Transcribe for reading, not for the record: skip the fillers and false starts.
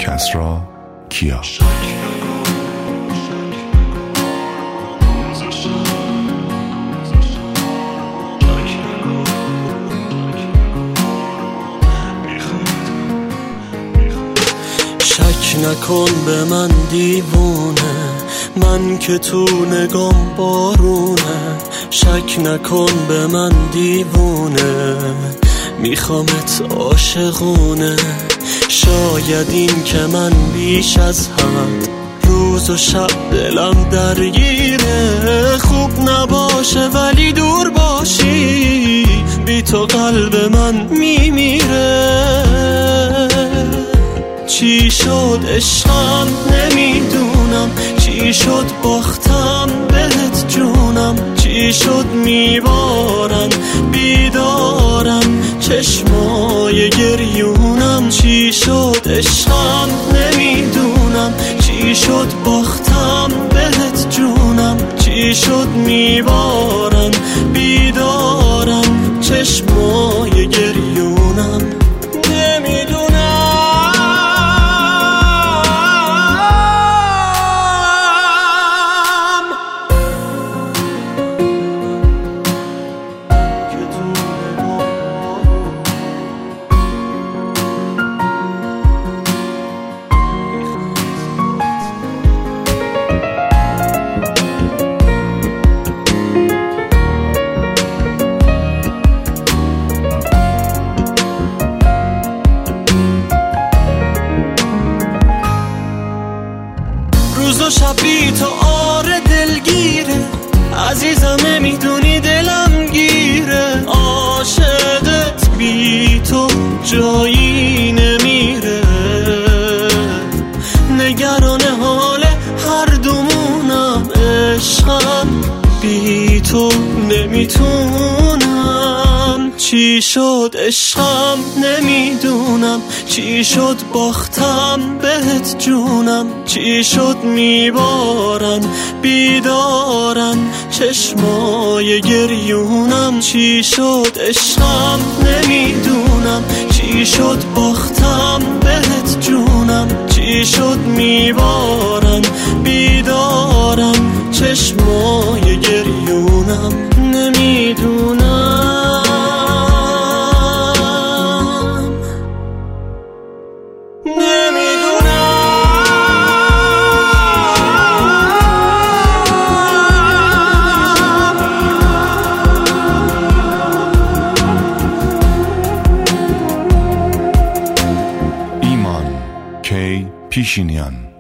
کسری کیا. شک نکن به من دیوونه، من که تو نگام بارونه. شک نکن به من دیوونه، میخوامت عاشقونه. شاید این که من بیش از حد روز و شب دلم درگیره. خوب نباشه ولی دور باشی، بی تو قلب من میمیره. چی شد عشقم نمیدونم، چی شد باختم بهت جونم. چی شد میبارن بیدارم چشمای گریونم. چی شد عشقم نمیدونم، چی شد باختم بهت جونم. چی شد میبارن بیدارم چشمای گریونم. نمیدونم روز و شب بی تو آره دلگیره. عزیزم نمیدونی دلم گیره. عاشقت بی تو جایی نمیره. نگران حال هر دومونم، عشقم بی تو نمیتونم. چی شد عشقم نمیدونم، چی شد باختم بهت جونم. چی شد میبارن بیدارن چشمای گریونم. چی شد عشقم نمیدونم، چی شد باختم بهت جونم. چی شد میبارن بیدارن چشمای گریونم. نمیدونم ایمان کی پیشینیان.